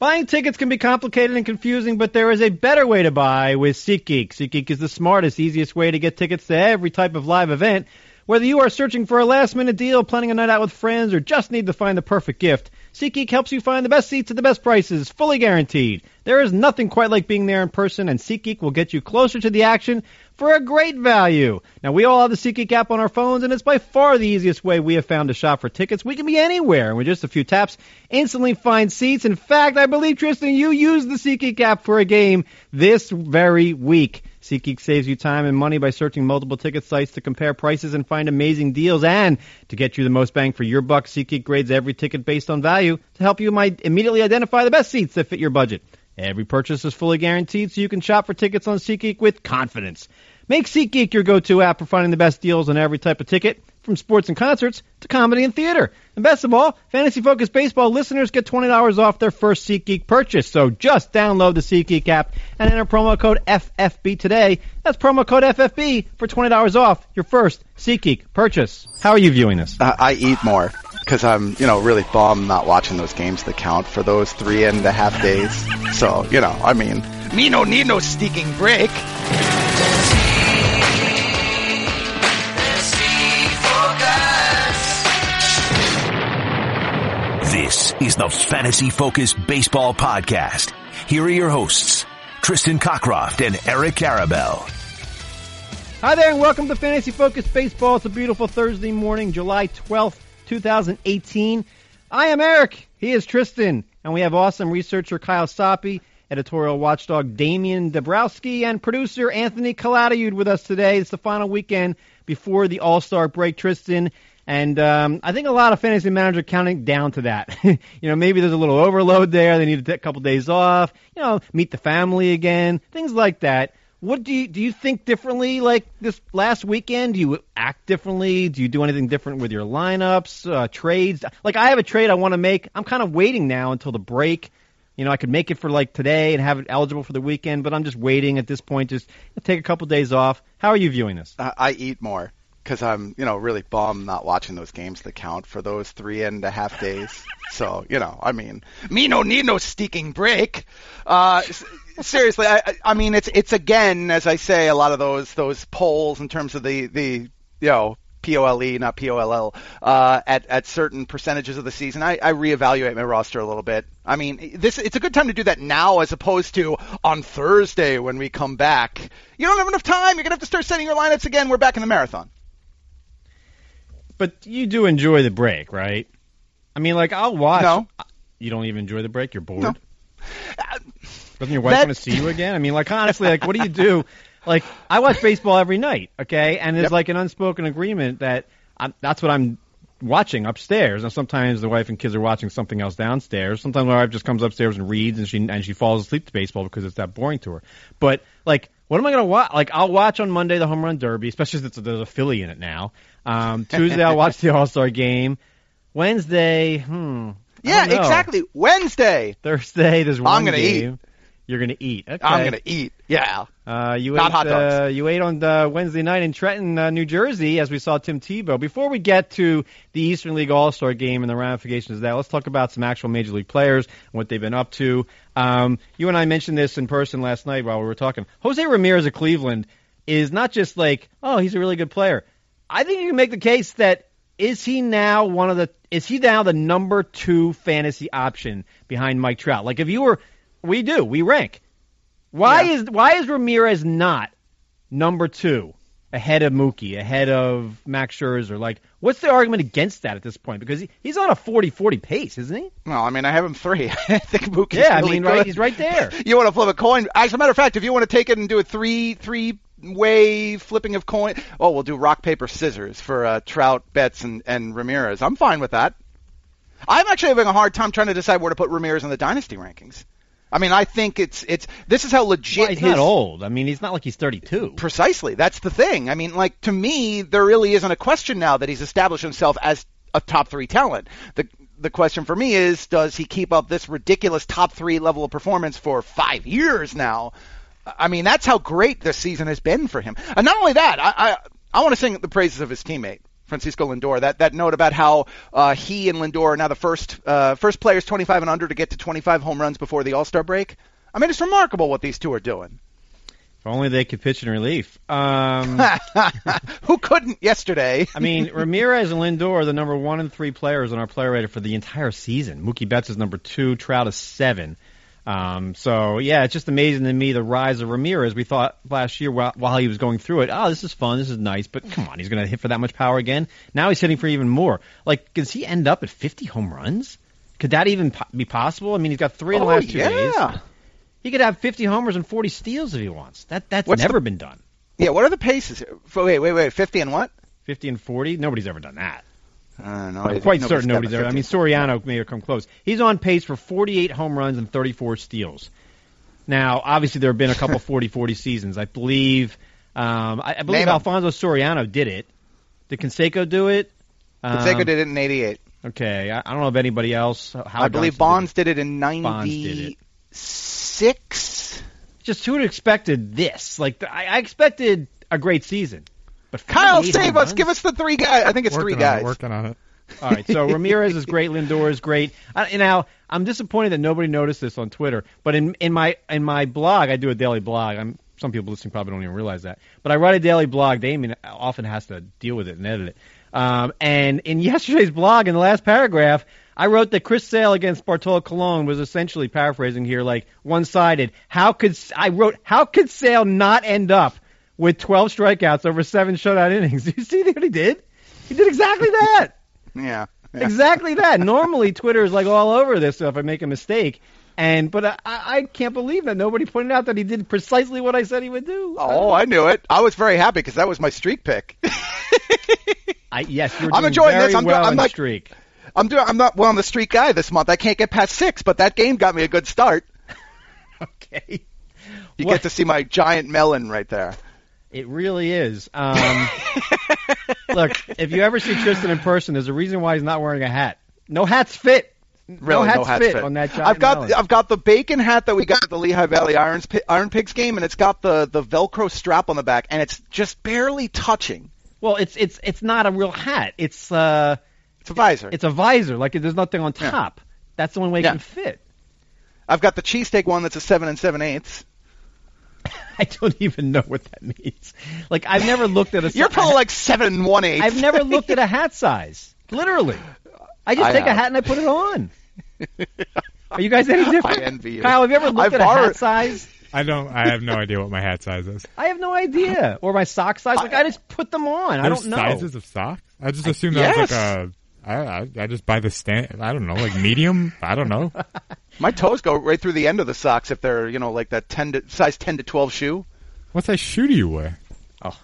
Buying tickets can be complicated and confusing, but there is a better way to buy with SeatGeek. SeatGeek is the smartest, easiest way to get tickets to every type of live event. Whether you are searching for a last-minute deal, planning a night out with friends, or just need to find the perfect gift, SeatGeek helps you find the best seats at the best prices, fully guaranteed. There is nothing quite like being there in person, and SeatGeek will get you closer to the action for a great value. Now, we all have the SeatGeek app on our phones, and it's by far the easiest way we have found to shop for tickets. We can be anywhere, and with just a few taps, instantly find seats. In fact, I believe, Tristan, you used the SeatGeek app for a game this very week. SeatGeek saves you time and money by searching multiple ticket sites to compare prices and find amazing deals. And to get you the most bang for your buck, SeatGeek grades every ticket based on value to help you immediately identify the best seats that fit your budget. Every purchase is fully guaranteed, so you can shop for tickets on SeatGeek with confidence. Make SeatGeek your go-to app for finding the best deals on every type of ticket, from sports and concerts to comedy and theater. And best of all, Fantasy Focus Baseball listeners get $20 off their first SeatGeek purchase. So just download the SeatGeek app and enter promo code FFB today. That's promo code FFB for $20 off your first SeatGeek purchase. How are you viewing this? I eat more because I'm, really bummed not watching those games that count for those 3.5 days. So, me no need no sneaking break. This is the Fantasy Focus Baseball Podcast. Here are your hosts, Tristan Cockcroft and Eric Karabell. Hi there, and welcome to Fantasy Focus Baseball. It's a beautiful Thursday morning, July 12th, 2018. I am Eric. He is Tristan. And we have awesome researcher Kyle Soppe, editorial watchdog Damian Dabrowski, and producer Anthony Calatayud with us today. It's the final weekend before the All-Star break, Tristan. And I think a lot of fantasy managers are counting down to that. Maybe there's a little overload there. They need to take a couple days off, meet the family again, things like that. What do you think differently like this last weekend? Do you act differently? Do you do anything different with your lineups, trades? Like I have a trade I want to make. I'm kind of waiting now until the break. I could make it for like today and have it eligible for the weekend, but I'm just waiting at this point. Just take a couple days off. How are you viewing this? I eat more. Because I'm, really bummed not watching those games that count for those 3.5 days. So, me no need no sneaking break. Seriously, I mean, it's again, as I say, a lot of those polls in terms of the POLE, not POLL, at certain percentages of the season. I reevaluate my roster a little bit. I mean, it's a good time to do that now as opposed to on Thursday when we come back. You don't have enough time. You're going to have to start setting your lineups again. We're back in the marathon. But you do enjoy the break, right? I mean, I'll watch. No. You don't even enjoy the break? You're bored? No. Doesn't your wife want to see you again? I mean, honestly, what do you do? I watch baseball every night, okay? And there's, an unspoken agreement that that's what I'm watching upstairs. And sometimes the wife and kids are watching something else downstairs. Sometimes my wife just comes upstairs and reads, and she falls asleep to baseball because it's that boring to her. But, what am I going to watch? I'll watch on Monday the Home Run Derby, especially since there's a Philly in it now. Tuesday, I'll watch the All-Star game. Wednesday, Yeah, exactly. Wednesday. Thursday, there's one I'm gonna game. Eat. You're going to eat. Okay. I'm going to eat. Yeah. Not hot dogs. You ate on Wednesday night in Trenton, New Jersey, as we saw Tim Tebow. Before we get to the Eastern League All-Star game and the ramifications of that, let's talk about some actual Major League players and what they've been up to. You and I mentioned this in person last night while we were talking. Jose Ramirez of Cleveland is not just he's a really good player. I think you can make the case that is he now the number 2 fantasy option behind Mike Trout? We rank. Why is Ramirez not number 2 ahead of Mookie, ahead of Max Scherzer? What's the argument against that at this point? Because he's on a 40-40 pace, isn't he? Well, I mean, I have him 3. I think Mookie's really good. Right, he's right there. You want to flip a coin? As a matter of fact, if you want to take it and do a three-way flipping of coin, we'll do rock, paper, scissors for Trout, Betts, and Ramirez. I'm fine with that. I'm actually having a hard time trying to decide where to put Ramirez in the dynasty rankings. I mean, I think this is how legit he's not old. I mean, he's not like he's 32. Precisely. That's the thing. I mean, to me, there really isn't a question now that he's established himself as a top 3 talent. The question for me is, does he keep up this ridiculous top 3 level of performance for 5 years now? I mean, that's how great this season has been for him. And not only that, I want to sing the praises of his teammate Francisco Lindor. That note about how he and Lindor are now the first players 25 and under to get to 25 home runs before the All-Star break. I mean, it's remarkable what these two are doing. If only they could pitch in relief. Who couldn't yesterday? I mean, Ramirez and Lindor are the number 1 and 3 players on our player rater for the entire season. Mookie Betts is number 2, Trout is 7. So, yeah, it's just amazing to me the rise of Ramirez. We thought last year while he was going through it, oh, this is fun, this is nice, but come on, he's going to hit for that much power again? Now he's hitting for even more. Like, does he end up at 50 home runs? Could that even be possible? I mean, he's got 3 in the last 2 days. He could have 50 homers and 40 steals if he wants. That's never been done. Yeah, what are the paces? Wait, 50 and what? 50 and 40? Nobody's ever done that. No, I'm quite certain nobody's ever. I mean, Soriano may have come close. He's on pace for 48 home runs and 34 steals. Now, obviously, there have been a couple 40-40 seasons. I believe Alfonso Soriano did it. Did Canseco do it? Canseco did it in 88. Okay, I don't know if anybody else. I believe Bonds did it in 96. Just who would have expected this? Like, I expected a great season. But Kyle, save us. Give us the 3 guys. I think it's 3 guys. Working on it. All right, so Ramirez is great. Lindor is great. Now, I'm disappointed that nobody noticed this on Twitter. But in my blog, I do a daily blog. Some people listening probably don't even realize that. But I write a daily blog. Damien often has to deal with it and edit it. And in yesterday's blog, in the last paragraph, I wrote that Chris Sale against Bartolo Colon was essentially, paraphrasing here, like one-sided. How could Sale not end up with 12 strikeouts over 7 shutout innings? Do you see what he did? He did exactly that. Yeah. Exactly that. Normally, Twitter is like all over this stuff if I make a mistake. But I can't believe that nobody pointed out that he did precisely what I said he would do. Oh, I knew it. I was very happy because that was my streak pick. Yes, you're doing I'm enjoying very this. I'm well in like, streak. I'm not well on the streak guy this month. I can't get past 6, but that game got me a good start. Okay. You get to see my giant melon right there. It really is. Look, if you ever see Tristan in person, there's a reason why he's not wearing a hat. No hats fit. Really, no hats fit on that giant melon. I've got the bacon hat that we got at the Lehigh Valley Iron Pigs game, and it's got the Velcro strap on the back, and it's just barely touching. Well, it's not a real hat. It's a visor. It's a visor. Like there's nothing on top. Yeah. That's the only way it can fit. I've got the cheesesteak one that's a 7 7/8. I don't even know what that means. Like I've never looked at a. You're probably like 7 1/8. I've never looked at a hat size. Literally, I just take a hat and I put it on. Are you guys any different? I envy you. Kyle, have you ever looked at a hat size? I have no idea what my hat size is. I have no idea. Or my sock size. Like I just put them on. I don't know. Sizes of socks? I just assume that was like I just buy the stand. I don't know, like medium. I don't know. My toes go right through the end of the socks if they're like that size 10 to 12 shoe. What size shoe do you wear? Oh,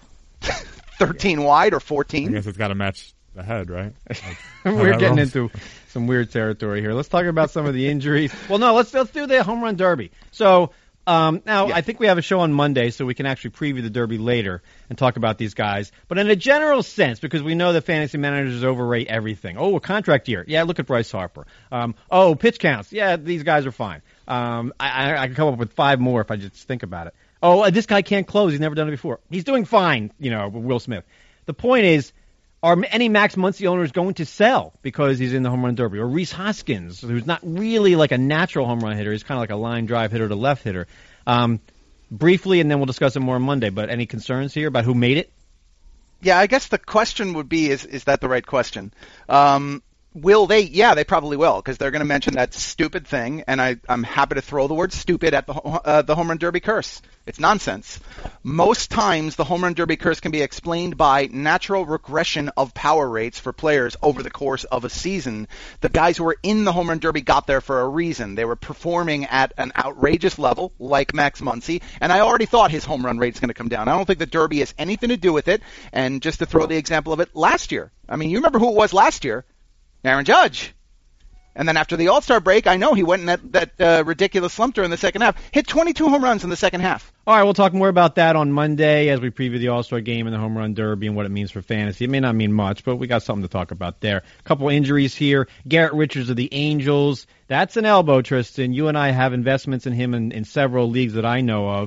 13 wide or 14. I guess it's got to match the head, right? We're getting into some weird territory here. Let's talk about some of the injuries. Well, no, let's do the home run derby. So. I think we have a show on Monday, so we can actually preview the Derby later and talk about these guys. But in a general sense, because we know that fantasy managers overrate everything. Oh, a contract year. Yeah, look at Bryce Harper. Pitch counts. Yeah, these guys are fine. I can come up with 5 more if I just think about it. Oh, this guy can't close. He's never done it before. He's doing fine, with Will Smith. The point is, are any Max Muncy owners going to sell because he's in the home run derby? Or Rhys Hoskins, who's not really like a natural home run hitter. He's kind of like a line drive hitter to left hitter. Briefly, and then we'll discuss it more on Monday, but any concerns here about who made it? Yeah, I guess the question would be, is that the right question? Will they? Yeah, they probably will, because they're going to mention that stupid thing, and I'm happy to throw the word stupid at the home run derby curse. It's nonsense. Most times, the home run derby curse can be explained by natural regression of power rates for players over the course of a season. The guys who were in the home run derby got there for a reason. They were performing at an outrageous level, like Max Muncy, and I already thought his home run rate is going to come down. I don't think the derby has anything to do with it, and just to throw the example of it, last year. I mean, you remember who it was last year? Aaron Judge. And then after the All-Star break, I know he went in that ridiculous slump during the second half. Hit 22 home runs in the second half. All right, we'll talk more about that on Monday as we preview the All-Star game and the home run derby and what it means for fantasy. It may not mean much, but we got something to talk about there. A couple injuries here. Garrett Richards of the Angels. That's an elbow, Tristan. You and I have investments in him in several leagues that I know of.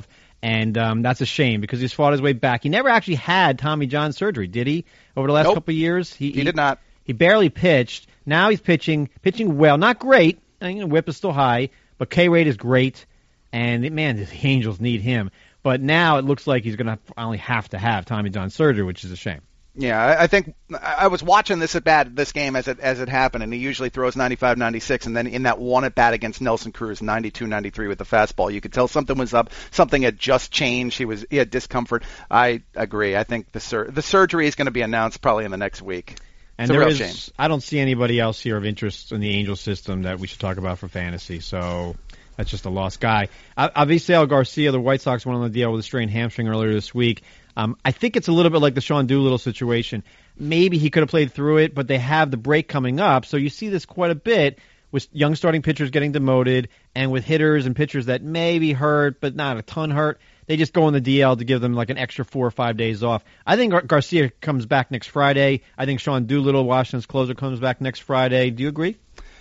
And that's a shame because he's fought his way back. He never actually had Tommy John surgery, did he? Over the last couple of years? He did not. He barely pitched. Now he's pitching well. Not great. Whip is still high, but K rate is great. And, man, the Angels need him. But now it looks like he's going to only have to have Tommy John surgery, which is a shame. Yeah, I think I was watching this game as it happened, and he usually throws 95, 96, and then in that one at bat against Nelson Cruz, 92, 93 with the fastball, you could tell something was up, something had just changed. He had discomfort. I agree. I think the surgery is going to be announced probably in the next week. And it's a real shame. I don't see anybody else here of interest in the Angels system that we should talk about for fantasy. So that's just a lost guy. Avisail Garcia, the White Sox, went on the DL with a strained hamstring earlier this week. I think it's a little bit like the Sean Doolittle situation. Maybe he could have played through it, but they have the break coming up. So you see this quite a bit with young starting pitchers getting demoted and with hitters and pitchers that may be hurt but not a ton hurt. They just go on the DL to give them like an extra 4 or 5 days off. I think Garcia comes back next Friday. I think Sean Doolittle, Washington's closer, comes back next Friday. Do you agree?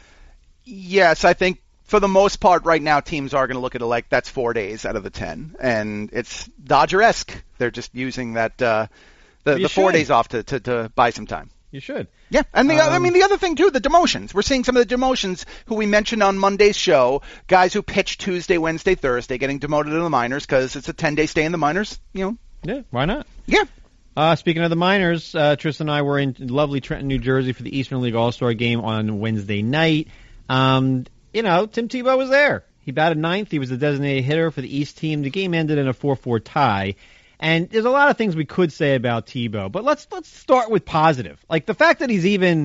Yes, I think for the most part right now teams are going to look at it like that's 4 days out of the 10. And it's Dodger-esque. They're just using that the 4 days off to buy some time. You should. Yeah, and the other thing too, the demotions. We're seeing some of the demotions who we mentioned on Monday's show, guys who pitch Tuesday, Wednesday, Thursday, getting demoted to the minors because it's a 10-day stay in the minors. Yeah, why not? Yeah. Speaking of the minors, Tristan and I were in lovely Trenton, New Jersey for the Eastern League All-Star Game on Wednesday night. Tim Tebow was there. He batted ninth. He was the designated hitter for the East team. The game ended in a 4-4 tie. And there's a lot of things we could say about Tebow, but let's start with positive. Like the fact that he's even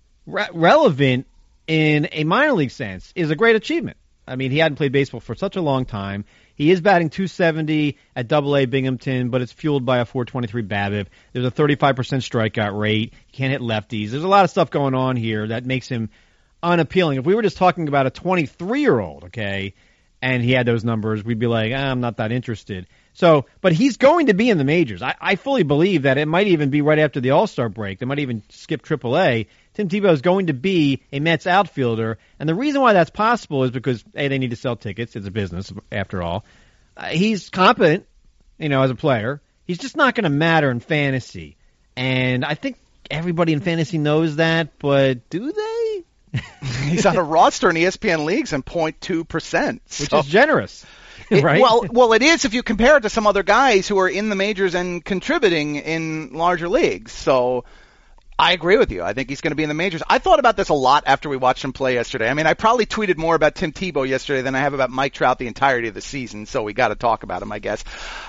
relevant in a minor league sense is a great achievement. I mean, he hadn't played baseball for such a long time. He is batting .270 at AA Binghamton, but it's fueled by a .423 BABIP. There's a 35% strikeout rate. He can't hit lefties. There's a lot of stuff going on here that makes him unappealing. If we were just talking about a 23-year-old, okay, and he had those numbers, we'd be like, I'm not that interested. So, but he's going to be in the majors. I fully believe that it might even be right after the All-Star break. They might even skip AAA. Tim Tebow is going to be a Mets outfielder, and the reason why that's possible is because, A, they need to sell tickets. It's a business, after all. He's competent, as a player. He's just not going to matter in fantasy. And I think everybody in fantasy knows that, but do they? He's on a roster in ESPN leagues and 0.2%. Which is generous. Right? Well, it is if you compare it to some other guys who are in the majors and contributing in larger leagues. So I agree with you. I think he's going to be in the majors. I thought about this a lot after we watched him play yesterday. I mean, I probably tweeted more about Tim Tebow yesterday than I have about Mike Trout the entirety of the season, so we got to talk about him, I guess.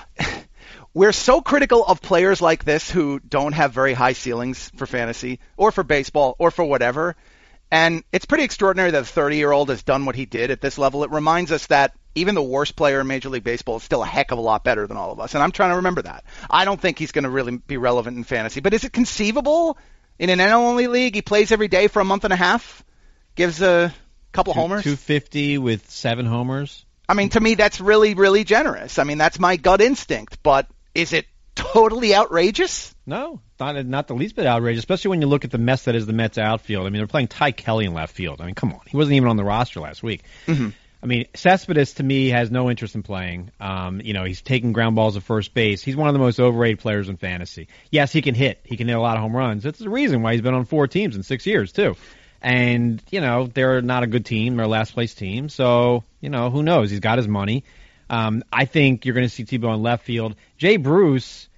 We're so critical of players like this who don't have very high ceilings for fantasy or for baseball or for whatever. And it's pretty extraordinary that a 30-year-old has done what he did at this level. It reminds us that even the worst player in Major League Baseball is still a heck of a lot better than all of us. And I'm trying to remember that. I don't think he's going to really be relevant in fantasy. But is it conceivable in an NL-only league? He plays every day for a month and a half, gives a couple homers. 250 with 7 homers. I mean, to me, that's really, really generous. I mean, that's my gut instinct. But is it totally outrageous? No, not the least bit outrageous, especially when you look at the mess that is the Mets outfield. I mean, they're playing Ty Kelly in left field. I mean, come on. He wasn't even on the roster last week. Mm-hmm. I mean, Cespedes, to me, has no interest in playing. He's taking ground balls at first base. He's one of the most overrated players in fantasy. Yes, he can hit. He can hit a lot of home runs. That's the reason why he's been on 4 teams in 6 years, too. And, they're not a good team. They're a last-place team. So, who knows? He's got his money. I think you're going to see Tebow in left field. Jay Bruce,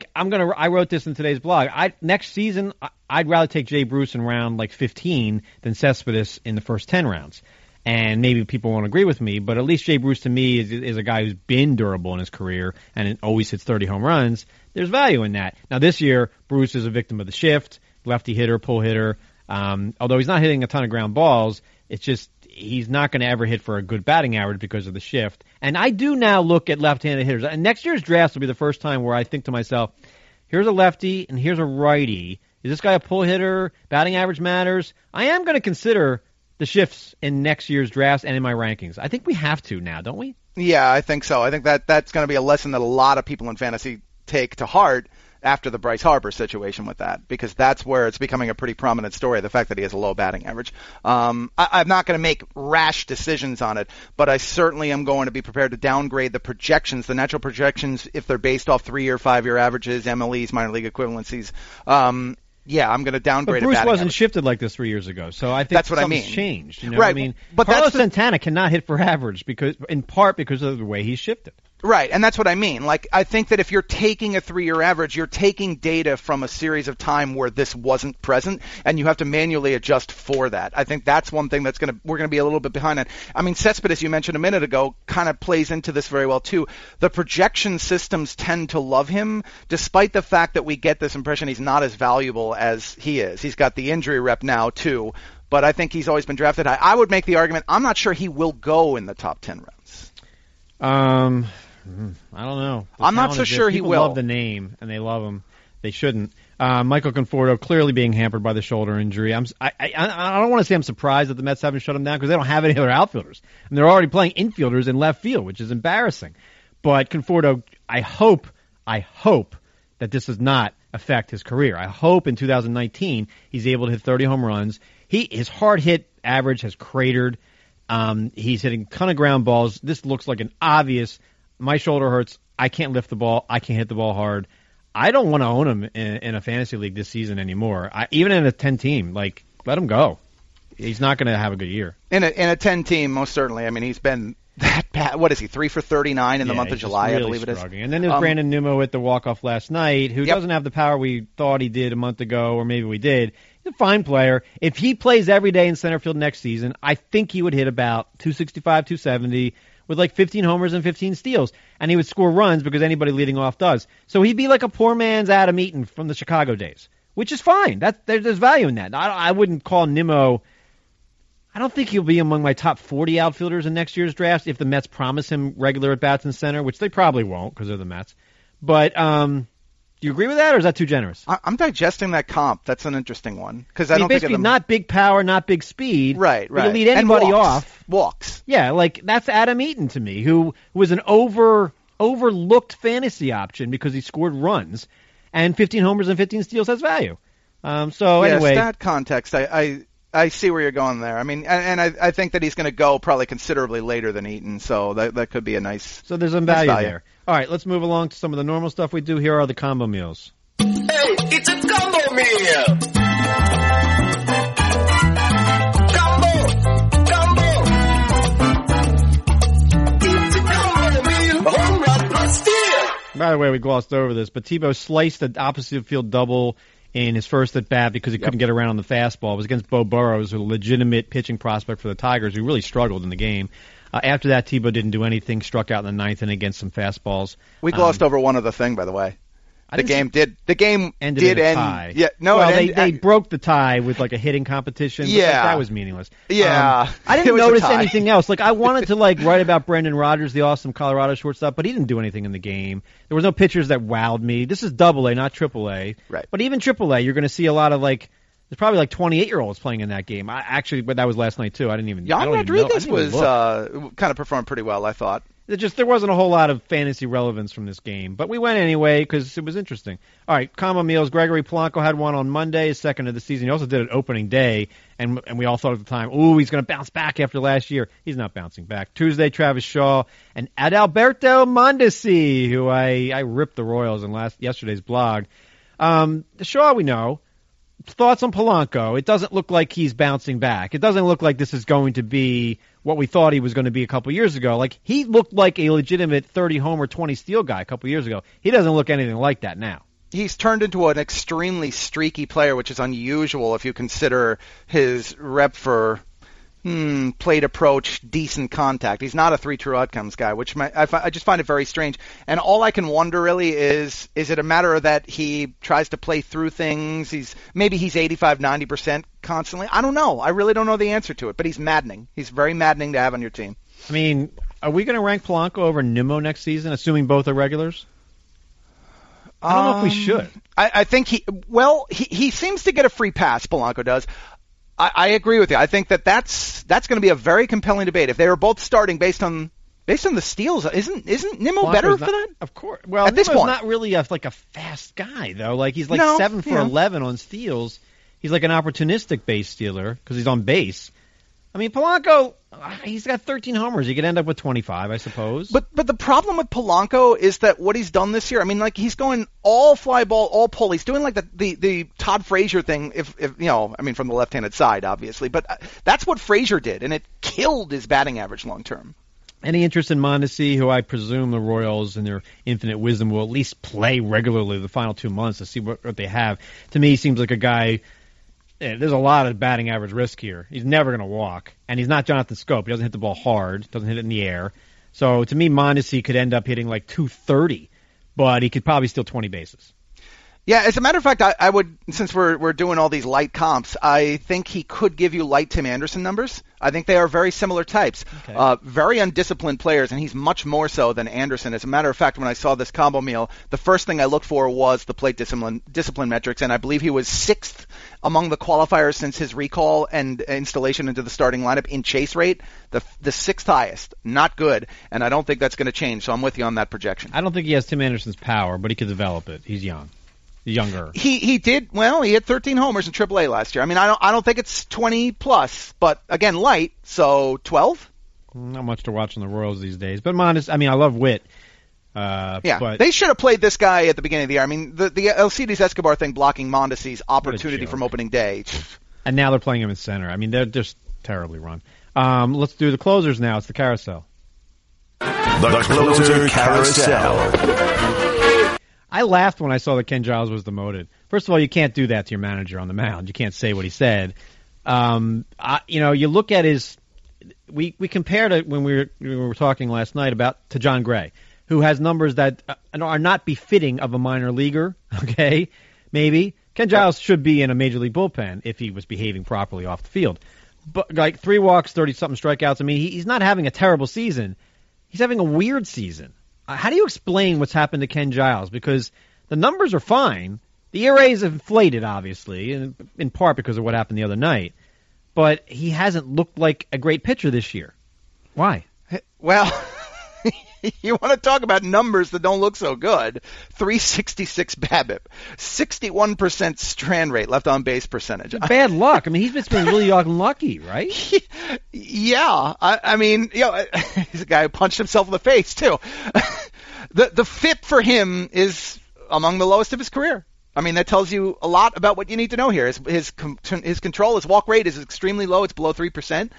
I wrote this in today's blog. Next season, I'd rather take Jay Bruce in round 15 than Cespedes in the first 10 rounds. And maybe people won't agree with me, but at least Jay Bruce to me is a guy who's been durable in his career and always hits 30 home runs. There's value in that. Now this year, Bruce is a victim of the shift, lefty hitter, pull hitter. Although he's not hitting a ton of ground balls, it's just he's not going to ever hit for a good batting average because of the shift. And I do now look at left-handed hitters. And next year's drafts will be the first time where I think to myself, here's a lefty and here's a righty. Is this guy a pull hitter? Batting average matters. I am going to consider the shifts in next year's drafts and in my rankings. I think we have to now, don't we? Yeah, I think so. I think that's going to be a lesson that a lot of people in fantasy take to heart. after the Bryce Harper situation with that, because that's where it's becoming a pretty prominent story, the fact that he has a low batting average. I'm not going to make rash decisions on it, but I certainly am going to be prepared to downgrade the projections, the natural projections, if they're based off 3-year, 5-year averages, MLEs, minor league equivalencies. Yeah, I'm going to downgrade. But Bruce wasn't average. shifted like this 3 years ago, so I think that's what something's I mean. Changed. You know right. what I mean, but Carlos Santana cannot hit for average in part because of the way he shifted. Right, and that's what I mean. Like, I think that if you're taking a 3-year average, you're taking data from a series of time where this wasn't present, and you have to manually adjust for that. I think that's one thing we're going to be a little bit behind on. I mean, Cespedes, you mentioned a minute ago, kind of plays into this very well too. The projection systems tend to love him, despite the fact that we get this impression he's not as valuable as he is. He's got the injury rep now too, but I think he's always been drafted high. I would make the argument, I'm not sure he will go in the top 10 rounds. I don't know. I'm not so sure he will. People love the name, and they love him. They shouldn't. Michael Conforto clearly being hampered by the shoulder injury. I don't want to say I'm surprised that the Mets haven't shut him down because they don't have any other outfielders. And they're already playing infielders in left field, which is embarrassing. But Conforto, I hope that this does not affect his career. I hope in 2019 he's able to hit 30 home runs. His hard hit average has cratered. He's hitting a ton of ground balls. This looks like an obvious, my shoulder hurts, I can't lift the ball, I can't hit the ball hard. I don't want to own him in a fantasy league this season anymore. Even in a 10 team, like, let him go. He's not going to have a good year. In a 10 team, most certainly. I mean, he's been that bad. What is he, 3 for 39 in the month of July, really I believe struggling. And then there's Brandon Nimmo at the walk-off last night, who doesn't have the power we thought he did a month ago, or maybe we did. He's a fine player. If he plays every day in center field next season, I think he would hit about 265, 270, with like 15 homers and 15 steals. And he would score runs because anybody leading off does. So he'd be like a poor man's Adam Eaton from the Chicago days, which is fine. There's value in that. I wouldn't call Nimmo. I don't think he'll be among my top 40 outfielders in next year's draft if the Mets promise him regular at-bats in center, which they probably won't because they're the Mets. But do you agree with that, or is that too generous? I'm digesting that comp. That's an interesting one because I don't think of them. Not big power, not big speed. Right. You lead anybody and off. Walks. Yeah, like that's Adam Eaton to me, who was an overlooked fantasy option because he scored runs, and 15 homers and 15 steals has value. Anyway, stat context, I see where you're going there. I mean, and I think that he's going to go probably considerably later than Eaton, so that could be a nice. So there's some value there. All right, let's move along to some of the normal stuff we do. Here are the combo meals. Hey, it's a combo meal. It's a combo meal. Home run plus steal. By the way, we glossed over this, but Tebow sliced the opposite field double in his first at bat because he couldn't get around on the fastball. It was against Bo Burrows, a legitimate pitching prospect for the Tigers, who really struggled in the game. After that, Tebow didn't do anything, struck out in the ninth inning against some fastballs. We glossed over one other thing, by the way. The game did ended in a tie. Yeah, no, well, they broke the tie with like a hitting competition. But that was meaningless. Yeah, I didn't notice anything else. Like I wanted to write about Brendan Rodgers, the awesome Colorado shortstop, but he didn't do anything in the game. There was no pitchers that wowed me. This is AA, not AAA. Right. But even AAA, you're going to see a lot of there's probably 28-year-olds playing in that game. But that was last night too. I didn't even. Jan Rodriguez was kind of performed pretty well, I thought. There wasn't a whole lot of fantasy relevance from this game, but we went anyway because it was interesting. All right, combo meals. Gregory Polanco had one on Monday, his second of the season. He also did it opening day, and we all thought at the time, ooh, he's going to bounce back after last year. He's not bouncing back. Tuesday, Travis Shaw and Adalberto Mondesi, who I ripped the Royals in yesterday's blog. The Shaw we know. Thoughts on Polanco? It doesn't look like he's bouncing back. It doesn't look like this is going to be what we thought he was going to be a couple years ago. Like, he looked like a legitimate 30-homer, 20-steal guy a couple years ago. He doesn't look anything like that now. He's turned into an extremely streaky player, which is unusual if you consider his rep for plate approach, decent contact. He's not a 3 true outcomes guy, which I just find it very strange. And all I can wonder really is it a matter that he tries to play through things? Maybe he's 85, 90% constantly. I don't know. I really don't know the answer to it, but he's maddening. He's very maddening to have on your team. I mean, are we going to rank Polanco over Nimmo next season, assuming both are regulars? I don't know if we should. I think he seems to get a free pass, Polanco does. I agree with you. I think that's going to be a very compelling debate. If they were both starting based on Based on the steals, isn't Nimmo better for that? Of course. Well, at this Nimmo's point, not really a fast guy though. Like he's 7 for 11 on steals. He's like an opportunistic base stealer because he's on base. I mean, Polanco, he's got 13 homers. He could end up with 25, I suppose. But the problem with Polanco is that what he's done this year, I mean, like he's going all fly ball, all pull. He's doing like the Todd Frazier thing, if I mean, from the left-handed side, obviously. But that's what Frazier did, and it killed his batting average long term. Any interest in Mondesi, who I presume the Royals, in their infinite wisdom, will at least play regularly the final 2 months to see what they have? To me, he seems like a guy. There's a lot of batting average risk here. He's never going to walk, and he's not Jonathan Scope. He doesn't hit the ball hard, doesn't hit it in the air. So to me, Mondesi could end up hitting like 230, but he could probably steal 20 bases. Yeah, as a matter of fact, I would, since we're doing all these light comps, I think he could give you light Tim Anderson numbers. I think they are very similar types. Okay. Very undisciplined players, and he's much more so than Anderson. As a matter of fact, when I saw this combo meal, the first thing I looked for was the plate discipline metrics, and I believe he was 6th among the qualifiers since his recall and installation into the starting lineup in chase rate, the 6th highest. Not good, and I don't think that's going to change, so I'm with you on that projection. I don't think he has Tim Anderson's power, but he could develop it. He's young. Younger. He did well. He had 13 homers in AAA last year. I mean, I don't think it's 20 plus, but again, light. So 12. Not much to watch on the Royals these days. But Mondesi, I mean, I love Witt. Yeah, but they should have played this guy at the beginning of the year. I mean, the Alcides Escobar thing blocking Mondesi's opportunity from opening day. And now they're playing him in center. I mean, they're just terribly run. Let's do the closers now. It's the carousel. The closer carousel. I laughed when I saw that Ken Giles was demoted. First of all, you can't do that to your manager on the mound. You can't say what he said. You look at his. We compared it when we were talking last night to John Gray, who has numbers that are not befitting of a minor leaguer. Okay, maybe Ken Giles should be in a major league bullpen if he was behaving properly off the field. But like 3 walks, 30-something strikeouts. I mean, he's not having a terrible season. He's having a weird season. How do you explain what's happened to Ken Giles? Because the numbers are fine. The ERA is inflated, obviously, in part because of what happened the other night. But he hasn't looked like a great pitcher this year. Why? Well, you want to talk about numbers that don't look so good. 366 BABIP, 61% strand rate, left on base percentage. Bad luck. I mean, he's been really unlucky, right? Yeah. I mean, he's a guy who punched himself in the face, too. The FIP for him is among the lowest of his career. I mean, that tells you a lot about what you need to know here. His control, his walk rate is extremely low. It's below 3%.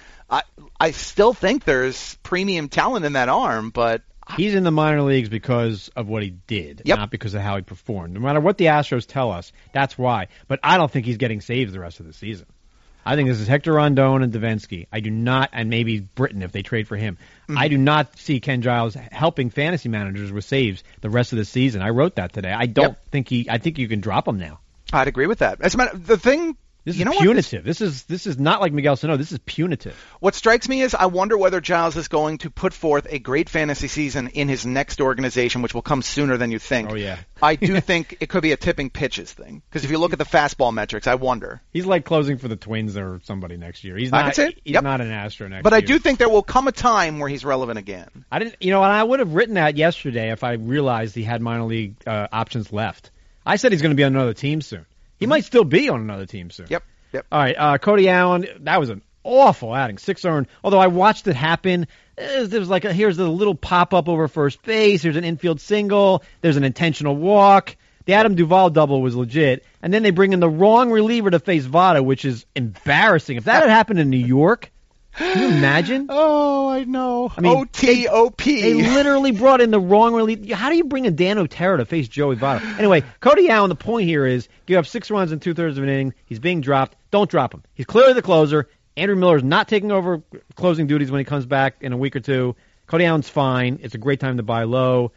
I still think there's premium talent in that arm, but he's in the minor leagues because of what he did, not because of how he performed. No matter what the Astros tell us, that's why. But I don't think he's getting saves the rest of the season. I think this is Hector Rondon and Davinsky. I do not, and maybe Britton if they trade for him. Mm-hmm. I do not see Ken Giles helping fantasy managers with saves the rest of the season. I wrote that today. I don't think I think you can drop him now. I'd agree with that. As a matter, the thing. This is punitive. This is not like Miguel Sano. This is punitive. What strikes me is I wonder whether Giles is going to put forth a great fantasy season in his next organization, which will come sooner than you think. Oh, yeah. I do think it could be a tipping pitches thing. Because if you look at the fastball metrics, I wonder. He's like closing for the Twins or somebody next year. He's not an Astro next year. But I do think there will come a time where he's relevant again. And I would have written that yesterday if I realized he had minor league options left. I said he's going to be on another team soon. He might still be on another team soon. Yep. All right, Cody Allen, that was an awful outing, 6 earned. Although I watched it happen, there was like here's a little pop-up over first base, there's an infield single, there's an intentional walk. The Adam Duvall double was legit, and then they bring in the wrong reliever to face Votto, which is embarrassing. If that had happened in New York, can you imagine? Oh, I know. I mean, O-T-O-P. They literally brought in the wrong reliever. How do you bring in Dan Otero to face Joey Votto? Anyway, Cody Allen, the point here is give up 6 runs in 2/3 of an inning. He's being dropped. Don't drop him. He's clearly the closer. Andrew Miller's not taking over closing duties when he comes back in a week or two. Cody Allen's fine. It's a great time to buy low.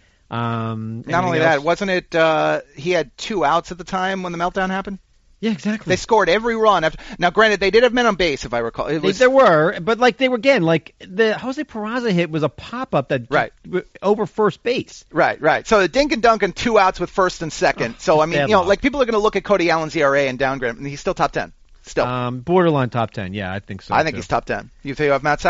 Not only that, wasn't it he had 2 outs at the time when the meltdown happened? Yeah, exactly. They scored every run. Now, granted, they did have men on base, if I recall. There were, but they were, again, the Jose Peraza hit was a pop-up that over first base. Right. So the Dink and Dunk and 2 outs with first and second. So, I mean, people are going to look at Cody Allen's ERA and downgrade him, and he's still top 10. Still. Borderline top 10, yeah, I think so. I think he's top 10. You think you have Matt Side?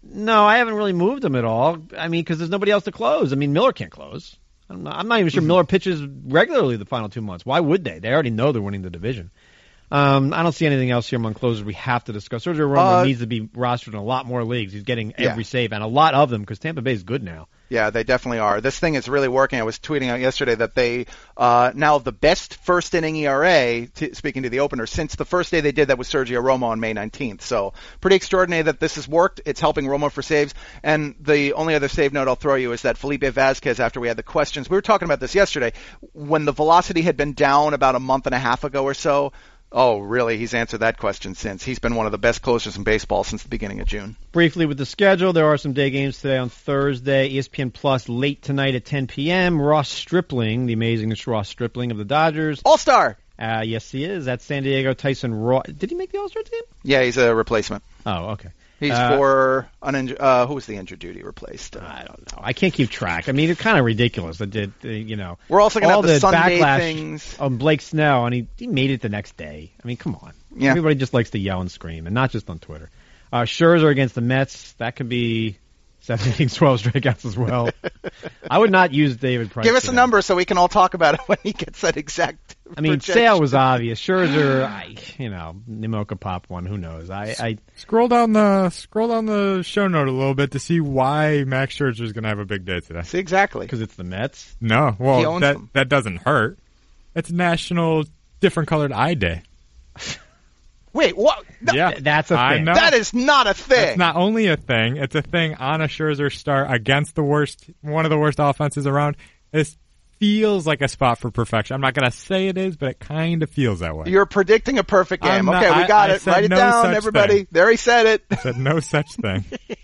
No, I haven't really moved them at all. I mean, because there's nobody else to close. I mean, Miller can't close. I'm not even sure Miller pitches regularly the final 2 months. Why would they? They already know they're winning the division. I don't see anything else here among closers we have to discuss. Sergio Romo needs to be rostered in a lot more leagues. He's getting every save, and a lot of them, because Tampa Bay is good now. Yeah, they definitely are. This thing is really working. I was tweeting out yesterday that they now have the best first inning ERA, speaking to the opener, since the first day they did that was Sergio Romo on May 19th. So pretty extraordinary that this has worked. It's helping Romo for saves. And the only other save note I'll throw you is that Felipe Vasquez, after we had the questions, we were talking about this yesterday, when the velocity had been down about a month and a half ago or so. Oh, really? He's answered that question since. He's been one of the best closers in baseball since the beginning of June. Briefly with the schedule, there are some day games today on Thursday. ESPN Plus late tonight at 10 p.m. Ross Stripling, the amazing Ross Stripling of the Dodgers. All-Star! Yes, he is. At San Diego, Tyson Roy. Did he make the All-Star team? Yeah, he's a replacement. Oh, okay. He's for who's the injured duty replaced? I don't know. I can't keep track. I mean, it's kind of ridiculous. We're also going to have the Sunday things on Blake Snell, and he made it the next day. I mean, come on. Yeah. Everybody just likes to yell and scream, and not just on Twitter. Scherzer against the Mets. That could be 7 innings, 12 strikeouts as well. I would not use David Price. Give us a number so we can all talk about it when he gets that exact projection. Sale was obvious. Scherzer, Nimoka Pop one. Who knows? I scroll down the show note a little bit to see why Max Scherzer is going to have a big day today. See, exactly. Because it's the Mets? No. Well, that doesn't hurt. It's National Different Colored Eye Day. Wait, what? No, yeah, that's a thing. I know. That is not a thing. It's not only a thing. It's a thing on a Scherzer start against one of the worst offenses around. This feels like a spot for perfection. I'm not going to say it is, but it kind of feels that way. You're predicting a perfect game. Okay, we got it. Write it down, everybody. Thing. There, he said it. I said no such thing.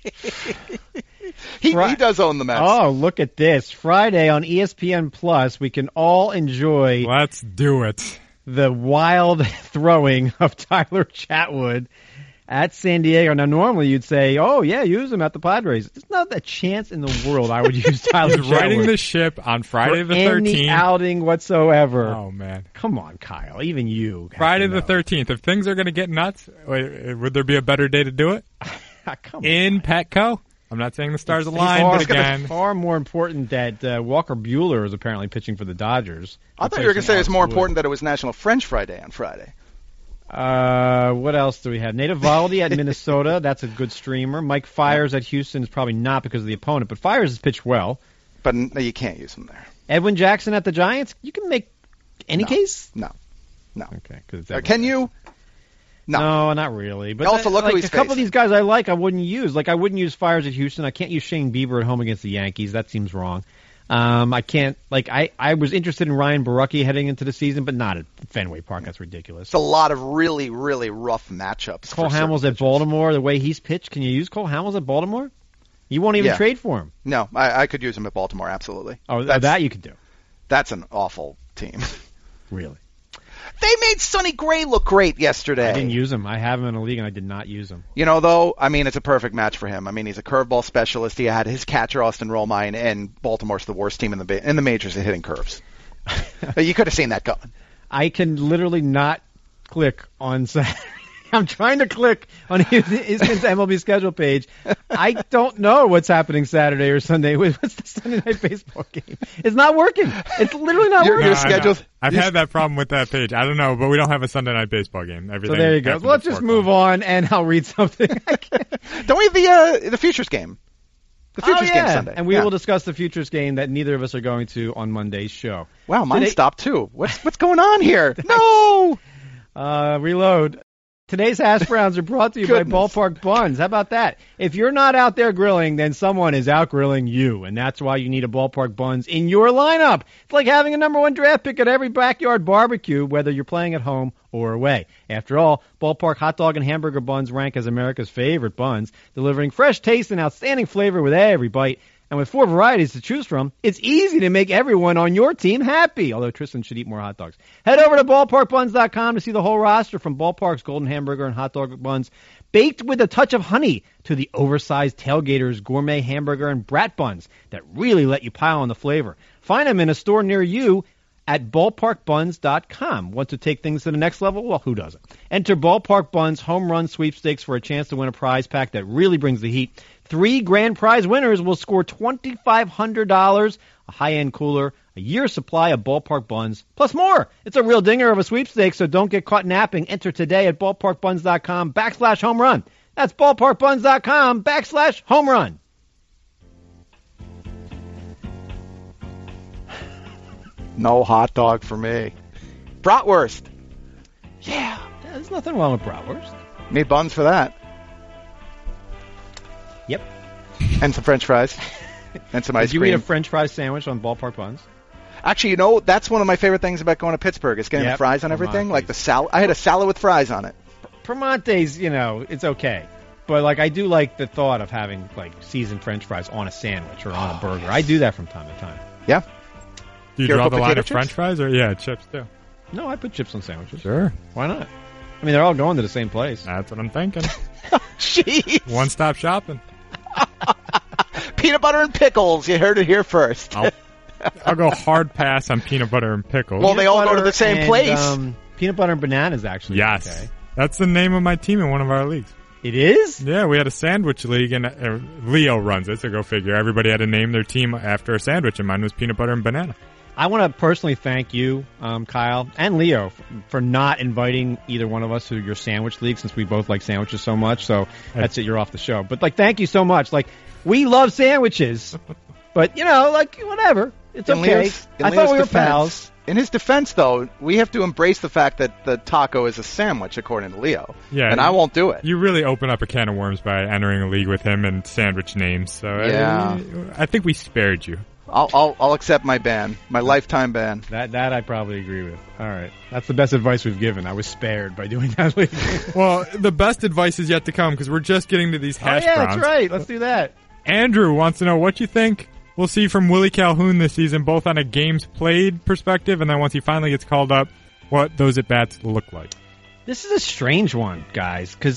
He does own the Mets. Oh, look at this. Friday on ESPN Plus, we can all enjoy. Let's do it. The wild throwing of Tyler Chatwood at San Diego. Now, normally you'd say, oh, yeah, use him at the Padres. There's not a chance in the world I would use Tyler Chatwood. He's riding the ship on Friday the 13th. Any outing whatsoever. Oh, man. Come on, Kyle. Even you. Friday the 13th. If things are going to get nuts, would there be a better day to do it? Come in on. Petco? I'm not saying the stars align, but again. Far more important that Walker Buehler is apparently pitching for the Dodgers. I thought you were going to say it was more important that it was National French Fry Day on Friday. What else do we have? Nate Eovaldi at Minnesota. That's a good streamer. Mike Fiers at Houston is probably not because of the opponent, but Fiers has pitched well. But you can't use him there. Edwin Jackson at the Giants. You can make any case? No. Okay. Can you? No, not really. But also, look who he's a couple of these guys I wouldn't use. Like, I wouldn't use Fiers at Houston. I can't use Shane Bieber at home against the Yankees. That seems wrong. I can't, I was interested in Ryan Borucki heading into the season, but not at Fenway Park. That's ridiculous. It's a lot of really, really rough matchups. Cole Hamels at Baltimore, the way he's pitched, can you use Cole Hamels at Baltimore? You won't even trade for him. No, I could use him at Baltimore, absolutely. Oh, that you could do. That's an awful team. Really? They made Sonny Gray look great yesterday. I didn't use him. I have him in a league, and I did not use him. Though, it's a perfect match for him. He's a curveball specialist. He had his catcher, Austin Romine, and Baltimore's the worst team in the majors at hitting curves. You could have seen that coming. I can literally not click on Saturday. I'm trying to click on his MLB schedule page. I don't know what's happening Saturday or Sunday. What's the Sunday night baseball game? It's not working. It's literally not working. Your schedule. I've had that problem with that page. I don't know, but we don't have a Sunday night baseball game. So there you go. Well, let's just move on, and I'll read something. Don't we have the Futures game? The Futures game Sunday. And we will discuss the Futures game that neither of us are going to on Monday's show. Wow, mine stopped too. What's going on here? No! Reload. Today's Hash Browns are brought to you by Ballpark Buns. How about that? If you're not out there grilling, then someone is out grilling you, and that's why you need a Ballpark Buns in your lineup. It's like having a number 1 draft pick at every backyard barbecue, whether you're playing at home or away. After all, Ballpark hot dog and hamburger buns rank as America's favorite buns, delivering fresh taste and outstanding flavor with every bite. And with 4 varieties to choose from, it's easy to make everyone on your team happy, although Tristan should eat more hot dogs. Head over to ballparkbuns.com to see the whole roster from Ballpark's golden hamburger and hot dog buns, baked with a touch of honey, to the oversized Tailgaters gourmet hamburger and brat buns that really let you pile on the flavor. Find them in a store near you at ballparkbuns.com. Want to take things to the next level? Well, who doesn't? Enter Ballpark Buns Home Run Sweepstakes for a chance to win a prize pack that really brings the heat. 3 grand prize winners will score $2,500, a high-end cooler, a year's supply of Ballpark Buns, plus more. It's a real dinger of a sweepstakes, so don't get caught napping. Enter today at ballparkbuns.com/home run. That's ballparkbuns.com/home run. No hot dog for me. Bratwurst. Yeah. There's nothing wrong with bratwurst. Need buns for that. Yep. And some French fries. And some ice Did you cream. eat a French fry sandwich on Ballpark Buns? Actually, that's one of my favorite things about going to Pittsburgh is getting the fries on everything. Primante's. Like the salad. I had a salad with fries on it. Primante's, it's okay. But, I do like the thought of having, seasoned French fries on a sandwich or on a burger. I do that from time to time. Yeah. Do you Care draw for the line potato of French chips? fries or chips too? No, I put chips on sandwiches. Sure. Why not? I mean, they're all going to the same place. That's what I'm thinking. Jeez. One-stop shopping. Peanut butter and pickles. You heard it here first. I'll go hard pass on peanut butter and pickles. Well, they all go to Butter the same and, place. Peanut butter and bananas, actually. yes. Okay. That's the name of my team in one of our leagues. It is? Yeah, we had a sandwich league, and Leo runs it, so go figure. Everybody had to name their team after a sandwich, and mine was peanut butter and banana. I want to personally thank you, Kyle, and Leo, for not inviting either one of us to your sandwich league since we both like sandwiches so much. So that's it. You're off the show. But, thank you so much. We love sandwiches. But, whatever. It's okay. I thought we were pals. In his defense, though, we have to embrace the fact that the taco is a sandwich, according to Leo. Yeah, and I won't do it. You really open up a can of worms by entering a league with him and sandwich names. So Yeah. I think we spared you. I'll accept my ban, my lifetime ban. That I probably agree with. All right. That's the best advice we've given. I was spared by doing that. Well, the best advice is yet to come because we're just getting to these hash browns. That's right. Let's do that. Andrew wants to know what you think we'll see from Willie Calhoun this season, both on a games played perspective and then once he finally gets called up, what those at-bats look like. This is a strange one, guys, because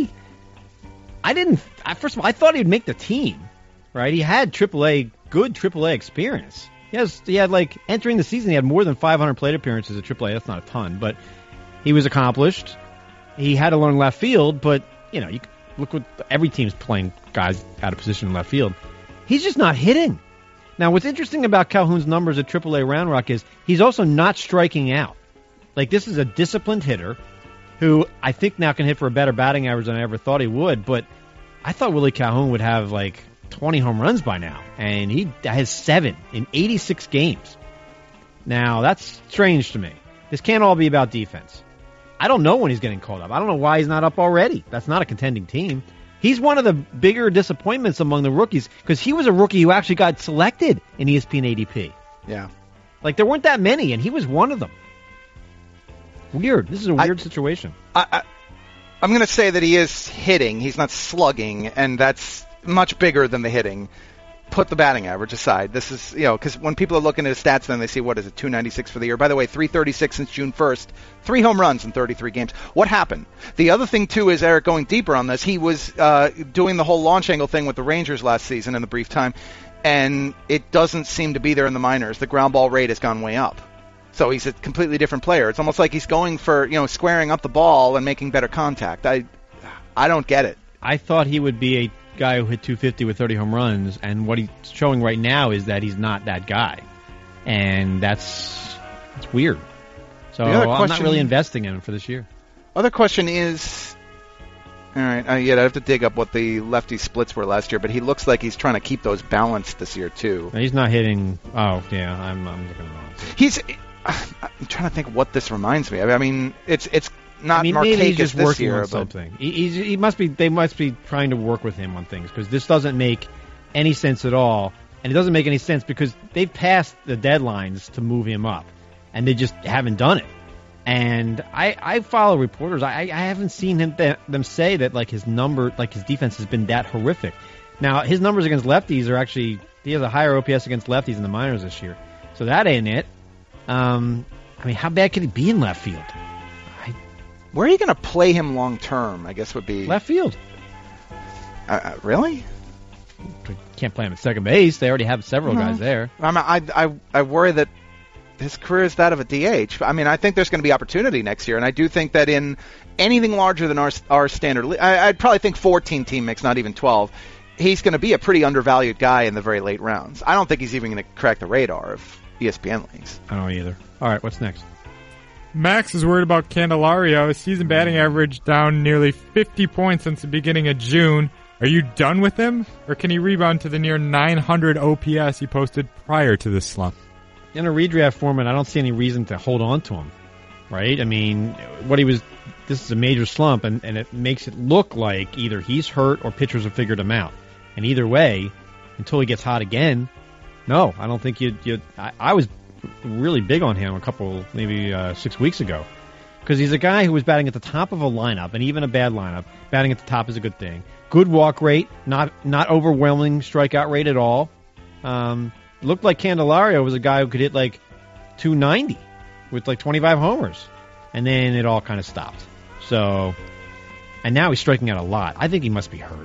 first of all, I thought he'd make the team, right? He had good AAA experience. He had entering the season, he had more than 500 plate appearances at AAA. That's not a ton, but he was accomplished. He had to learn left field, but, you look what every team's playing guys out of position in left field. He's just not hitting. Now, what's interesting about Calhoun's numbers at AAA Round Rock is he's also not striking out. This is a disciplined hitter who I think now can hit for a better batting average than I ever thought he would, but I thought Willie Calhoun would have 20 home runs by now, and he has 7 in 86 games. Now, that's strange to me. This can't all be about defense. I don't know when he's getting called up. I don't know why he's not up already. That's not a contending team. He's one of the bigger disappointments among the rookies because he was a rookie who actually got selected in ESPN ADP. Yeah. There weren't that many, and he was one of them. Weird. This is a weird situation. I'm going to say that he is hitting. He's not slugging, and that's much bigger than the hitting. Put the batting average aside. This is, because when people are looking at his stats, then they see, 296 for the year. By the way, 336 since June 1st, 3 home runs in 33 games. What happened? The other thing, too, is, Eric, going deeper on this, he was doing the whole launch angle thing with the Rangers last season in the brief time, and it doesn't seem to be there in the minors. The ground ball rate has gone way up. So he's a completely different player. It's almost like he's going for, squaring up the ball and making better contact. I don't get it. I thought he would be a guy who hit 250 with 30 home runs, and what he's showing right now is that he's not that guy, and that's weird. So I'm not really investing in him for this year. Other question is, all right, I have to dig up what the lefty splits were last year, but he looks like he's trying to keep those balanced this year too. He's not hitting. Oh yeah, I'm looking at I'm trying to think what this reminds me of. I mean, it's not maybe Markakis he's just this working year, on but something. He must be. They must be trying to work with him on things because this doesn't make any sense at all, and it doesn't make any sense because they've passed the deadlines to move him up, and they just haven't done it. And I follow reporters. I haven't seen them say that his defense has been that horrific. Now his numbers against lefties are actually, he has a higher OPS against lefties in the minors this year, so that ain't it. How bad could he be in left field? Where are you going to play him long term? I guess would be left field. Really? Can't play him at second base. They already have several guys there. I worry that his career is that of a DH. I mean, I think there's going to be opportunity next year, and I do think that in anything larger than our standard, I'd probably think 14 team mix, not even 12. he's going to be a pretty undervalued guy in the very late rounds. I don't think he's even going to crack the radar of ESPN leagues. I don't either. All right, what's next? Max is worried about Candelario. His season batting average down nearly 50 points since the beginning of June. Are you done with him, or can he rebound to the near 900 OPS he posted prior to this slump? In a redraft format, I don't see any reason to hold on to him, right? I mean, this is a major slump, and it makes it look like either he's hurt or pitchers have figured him out. And either way, until he gets hot again, no, I don't think I was really big on him maybe 6 weeks ago, because he's a guy who was batting at the top of a lineup, and even a bad lineup, batting at the top is a good thing. Good walk rate, not overwhelming strikeout rate at all. Looked like Candelario was a guy who could hit like 290 with like 25 homers, and then it all kind of stopped. So, and now he's striking out a lot. I think he must be hurt.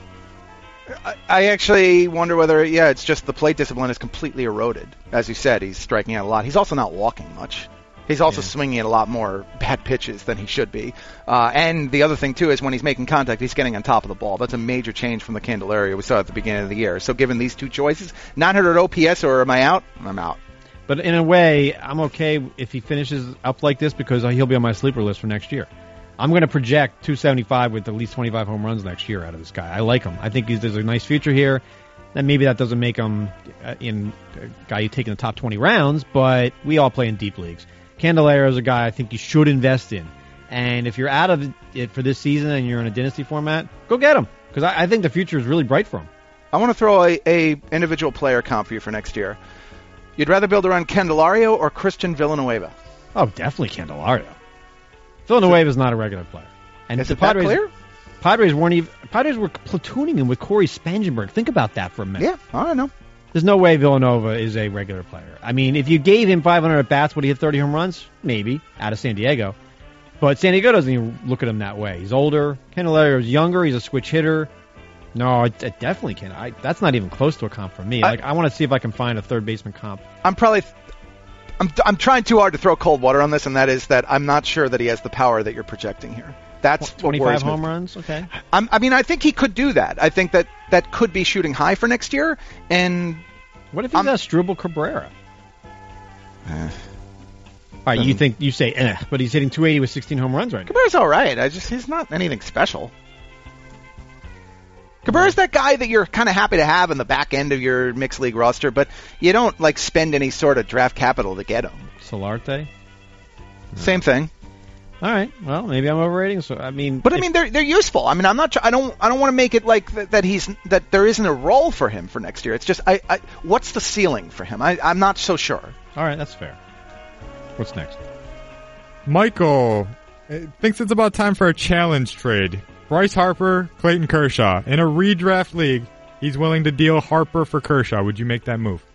I actually wonder whether, it's just the plate discipline is completely eroded. As you said, he's striking out a lot. He's also not walking much. He's also swinging at a lot more bad pitches than he should be. And the other thing, too, is when he's making contact, he's getting on top of the ball. That's a major change from the Candelario we saw at the beginning of the year. So given these two choices, 900 OPS or am I out? I'm out. But in a way, I'm okay if he finishes up like this, because he'll be on my sleeper list for next year. I'm going to project 275 with at least 25 home runs next year out of this guy. I like him. I think there's a nice future here. And maybe that doesn't make him a guy you take in the top 20 rounds, but we all play in deep leagues. Candelario is a guy I think you should invest in. And if you're out of it for this season and you're in a dynasty format, go get him, because I think the future is really bright for him. I want to throw a individual player comp for you for next year. You'd rather build around Candelario or Christian Villanueva? Oh, definitely Candelario. Villanueva is not a regular player. And is the it that clear? Padres were platooning him with Corey Spangenberg. Think about that for a minute. Yeah, I know. There's no way Villanueva is a regular player. I mean, if you gave him 500 at-bats, would he hit 30 home runs? Maybe, out of San Diego. But San Diego doesn't even look at him that way. He's older. Candelario is younger. He's a switch hitter. No, it definitely can't. That's not even close to a comp for me. I want to see if I can find a third baseman comp. I'm I'm trying too hard to throw cold water on this, and that is that I'm not sure that he has the power that you're projecting here. That's 25 home runs. Okay. I think he could do that. I think that could be shooting high for next year. And what if he's Asdrubal Cabrera? All right, you say, but he's hitting 280 with 16 home runs right now. Cabrera's all right. He's not anything special. Cabrera's that guy that you're kind of happy to have in the back end of your mixed league roster, but you don't spend any sort of draft capital to get him. Solarte? Same thing. All right. Well, maybe I'm overrating. They're useful. I don't want to make it like that there isn't a role for him for next year. It's just what's the ceiling for him? I'm not so sure. All right, that's fair. What's next? Michael thinks it's about time for a challenge trade. Bryce Harper, Clayton Kershaw. In a redraft league, he's willing to deal Harper for Kershaw. Would you make that move?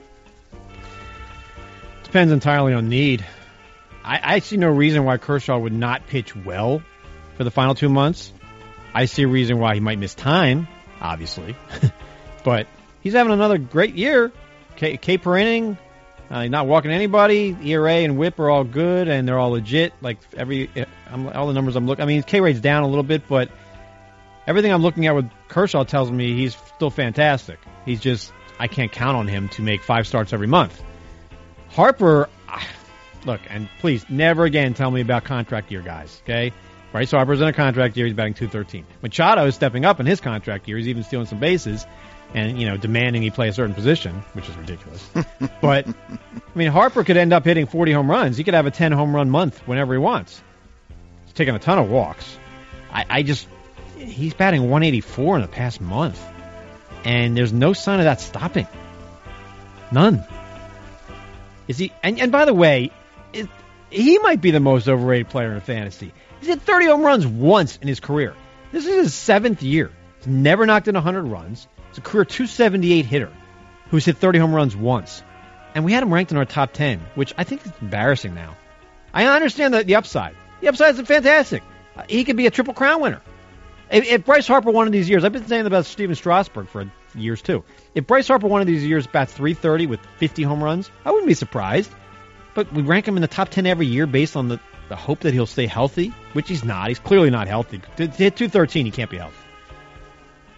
Depends entirely on need. I see no reason why Kershaw would not pitch well for the final 2 months. I see a reason why he might miss time, obviously. But he's having another great year. K per inning, not walking anybody. ERA and WHIP are all good, and they're all legit. All the numbers I'm looking. K rate's down a little bit, but everything I'm looking at with Kershaw tells me he's still fantastic. He's just, I can't count on him to make 5 starts every month. Harper, look, and please never again tell me about contract year guys, okay? Bryce Harper's in a contract year. He's batting .213. Machado is stepping up in his contract year. He's even stealing some bases and, demanding he play a certain position, which is ridiculous. But, Harper could end up hitting 40 home runs. He could have a 10 home run month whenever he wants. He's taking a ton of walks. He's batting 184 in the past month. And there's no sign of that stopping. None. Is he? And by the way, he might be the most overrated player in fantasy. He's hit 30 home runs once in his career. This is his 7th year. He's never knocked in 100 runs. He's a career 278 hitter who's hit 30 home runs once. And we had him ranked in our top 10, which I think is embarrassing now. I understand the upside. The upside is fantastic. He could be a Triple Crown winner. If Bryce Harper one of these years, I've been saying about Steven Strasburg for years too. If Bryce Harper one of these years bats .330 with 50 home runs, I wouldn't be surprised. But we rank him in the top 10 every year based on the hope that he'll stay healthy, which he's not. He's clearly not healthy. To hit .213, he can't be healthy.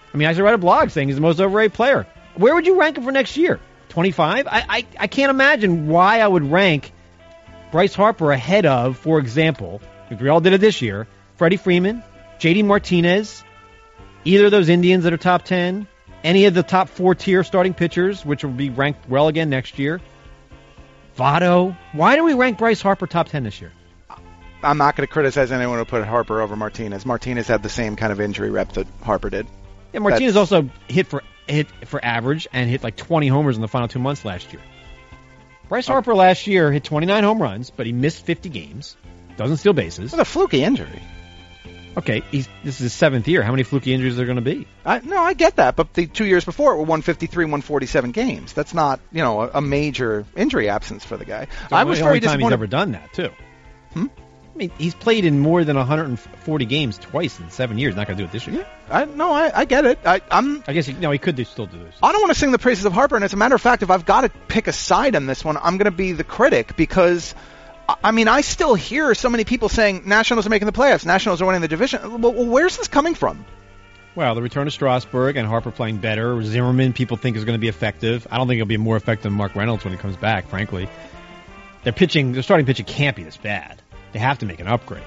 I mean, I should write a blog saying he's the most overrated player. Where would you rank him for next year? 25? I can't imagine why I would rank Bryce Harper ahead of, for example, if we all did it this year, Freddie Freeman, J.D. Martinez, either of those Indians that are top 10, any of the top 4-tier starting pitchers, which will be ranked well again next year. Votto. Why do we rank Bryce Harper top 10 this year? I'm not going to criticize anyone who put Harper over Martinez. Martinez had the same kind of injury rep that Harper did. Yeah, Martinez also hit for average and hit like 20 homers in the final 2 months last year. Bryce Harper last year hit 29 home runs, but he missed 50 games. Doesn't steal bases. It's a fluky injury. Okay, this is his 7th year. How many fluky injuries are there going to be? I get that, but the 2 years before it were 153, 147 games. That's not, a major injury absence for the guy. I was very disappointed. He's ever done that, too. I mean, he's played in more than 140 games twice in 7 years. Not going to do it this year. Yeah, I get it. I guess he could still do this. I don't want to sing the praises of Harper, and as a matter of fact, if I've got to pick a side on this one, I'm going to be the critic because, I mean, I still hear so many people saying Nationals are making the playoffs, Nationals are winning the division. Well, where's this coming from? Well, the return to Strasburg and Harper playing better. Zimmerman, people think, is going to be effective. I don't think he'll be more effective than Mark Reynolds when he comes back, frankly. Their starting pitching can't be this bad. They have to make an upgrade.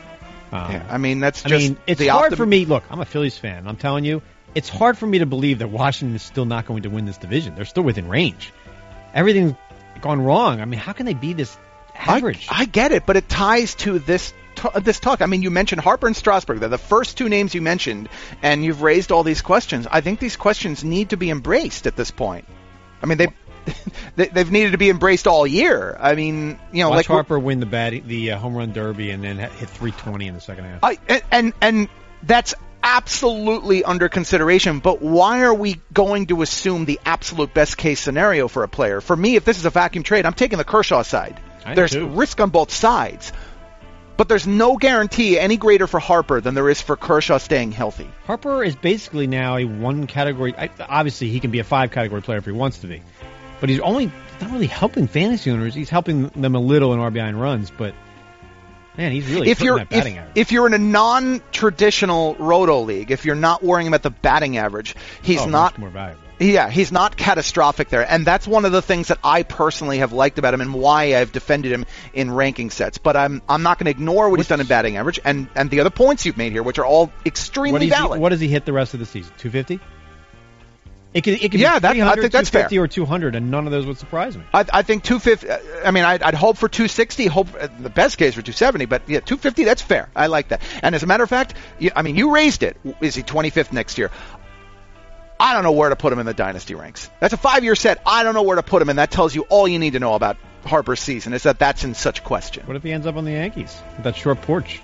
I mean, it's hard for me. Look, I'm a Phillies fan. I'm telling you, it's hard for me to believe that Washington is still not going to win this division. They're still within range. Everything's gone wrong. I mean, how can they be this average? I get it, but it ties to this talk. I mean, you mentioned Harper and Strasburg. They're the first two names you mentioned, and you've raised all these questions. I think these questions need to be embraced at this point. I mean, they've needed to be embraced all year. I mean, Watch Harper win the home run derby and then hit 320 in the second half. And that's absolutely under consideration. But why are we going to assume the absolute best case scenario for a player? For me, if this is a vacuum trade, I'm taking the Kershaw side. There's risk on both sides. But there's no guarantee any greater for Harper than there is for Kershaw staying healthy. Harper is basically now a one category. Obviously, he can be a 5-category player if he wants to be. But he's not really helping fantasy owners. He's helping them a little in RBI and runs, but man, he's really putting that batting average. If you're in a non-traditional roto league, if you're not worrying about the batting average, he's not much more valuable. Yeah, he's not catastrophic there, and that's one of the things that I personally have liked about him and why I've defended him in ranking sets. But I'm not going to ignore what he's done in batting average and the other points you've made here, which are all extremely valid. What does he hit the rest of the season? 250? It could be 300, I think that's 250 fair. Or 200, and none of those would surprise me. I think 250. I mean, I'd hope for 260. Hope the best case for 270. But yeah, 250. That's fair. I like that. And as a matter of fact, you raised it. Is he 25th next year? I don't know where to put him in the dynasty ranks. That's a 5-year set. I don't know where to put him, and that tells you all you need to know about Harper's season is that's in such question. What if he ends up on the Yankees with that short porch?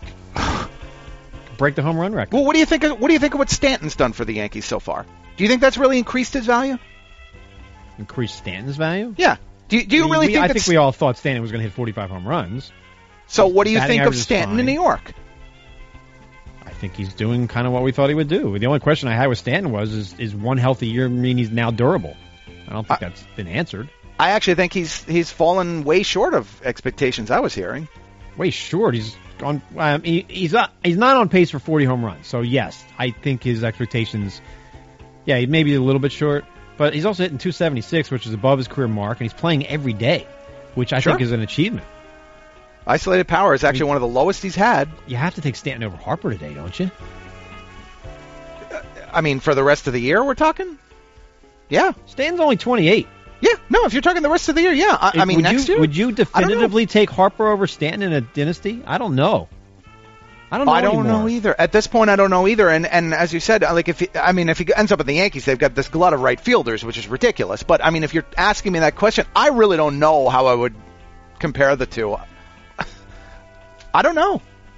Break the home run record. Well, what do you think of what Stanton's done for the Yankees so far? Do you think that's really increased his value? Increased Stanton's value? Yeah. Do you really think? I think we all thought Stanton was going to hit 45 home runs. So what do you think of Stanton in New York? I think he's doing kind of what we thought he would do. The only question I had with Stanton is one healthy year mean he's now durable? I don't think that's been answered. I actually think he's fallen way short of expectations I was hearing. Way short. He's gone. He's not on pace for 40 home runs. So yes, I think his expectations. Yeah, he may be a little bit short, but he's also hitting 276, which is above his career mark, and he's playing every day, which I think is an achievement. Isolated power is actually one of the lowest he's had. You have to take Stanton over Harper today, don't you? I mean, for the rest of the year, we're talking? Yeah. Stanton's only 28. Yeah, no, if you're talking the rest of the year, yeah. I mean, next year? Would you definitively take Harper over Stanton in a dynasty? I don't know. I don't know either. At this point, I don't know either. And as you said, like if he ends up at the Yankees, they've got this glut of right fielders, which is ridiculous. But I mean, if you're asking me that question, I really don't know how I would compare the two. I don't know.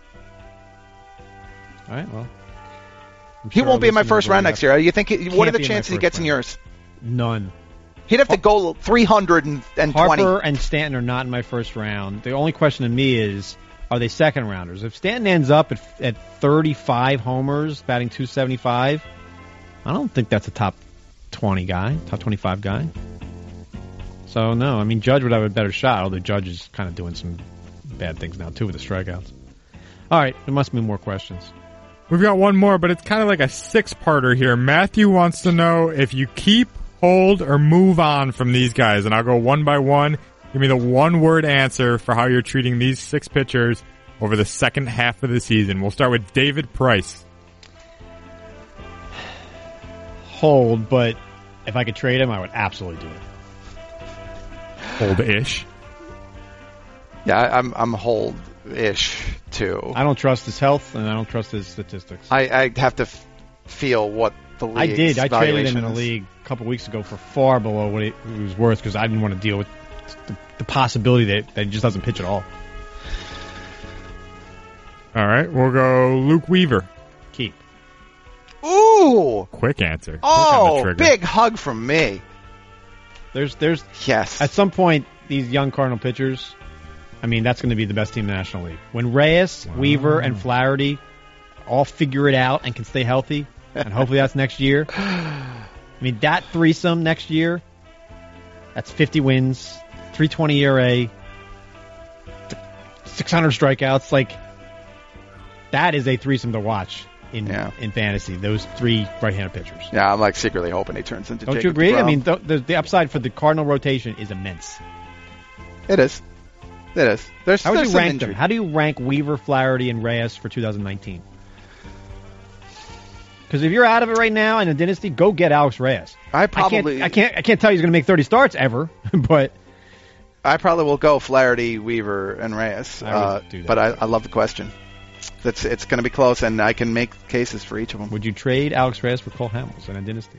All right, well, he won't be in my first round next year. You think? What are the chances he gets in yours? None. He'd have to go 320. Harper and Stanton are not in my first round. The only question to me is, are they second rounders? If Stanton ends up at 35 homers, batting 275, I don't think that's a top 20 guy, top 25 guy. So, no, I mean, Judge would have a better shot, although Judge is kind of doing some bad things now, too, with the strikeouts. All right, there must be more questions. We've got one more, but it's kind of like a six-parter here. Matthew wants to know if you keep, hold, or move on from these guys. And I'll go one by one. Give me the one-word answer for how you're treating these 6 pitchers over the second half of the season. We'll start with David Price. Hold, but if I could trade him, I would absolutely do it. Hold-ish. Yeah, I'm hold-ish too. I don't trust his health, and I don't trust his statistics. I have to feel what the league's I did. I traded him in a is. league a couple weeks ago for far below what it was worth because I didn't want to deal with the possibility that he just doesn't pitch at all. All right, we'll go Luke Weaver. Keep. Ooh! Quick answer. Quick Oh, on the trigger. big hug from me. There's Yes. at some point these young Cardinal pitchers. I mean, that's going to be the best team in the National League. When Reyes, Weaver, and Flaherty all figure it out and can stay healthy, and hopefully that's next year. I mean, that threesome next year, that's 50 wins, 3.20 ERA, 600 strikeouts. Like, that is a threesome to watch in fantasy, those 3 right-handed pitchers. Yeah, I'm like secretly hoping he turns into Don't Jacob you agree? DeGrom. I mean, the upside for the Cardinal rotation is immense. It is. It is. How would there's you some rank injury. them? How do you rank Weaver, Flaherty, and Reyes for 2019? Because if you're out of it right now in a dynasty, go get Alex Reyes. I probably I can't tell you he's going to make 30 starts ever, but I probably will go Flaherty, Weaver, and Reyes. I would do that. But I love the question. It's going to be close, and I can make cases for each of them. would you trade Alex Reyes for Cole Hamels in a dynasty?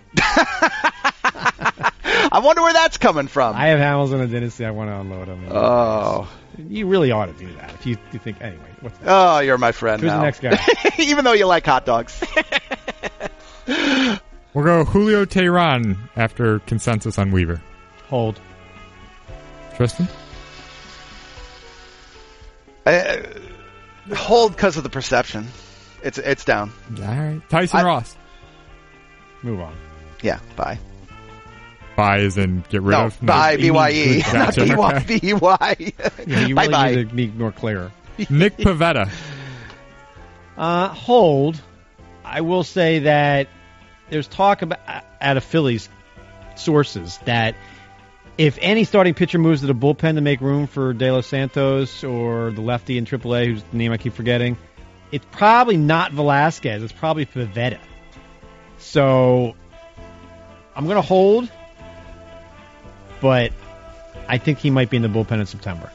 I wonder where that's coming from. I have Hamels in a dynasty. I want to unload him. Oh. You really ought to do that. If you think anyway. What's that? Oh, you're my friend Who's now. the next guy? Even though you like hot dogs. We'll go Julio Teheran after consensus on Weaver. Hold. Tristan? Hold because of the perception. It's down. All right. Tyson Ross. Move on. Yeah, bye. Buy as in get rid No, of? bye, BYE. Not Gotcha. BY. Yeah, you really Bye-bye. need to be more clear. Nick Pivetta. Hold. I will say that there's talk about out of Phillies sources that if any starting pitcher moves to the bullpen to make room for De Los Santos or the lefty in AAA, whose name I keep forgetting, it's probably not Velasquez. It's probably Pivetta. So I'm going to hold, but I think he might be in the bullpen in September.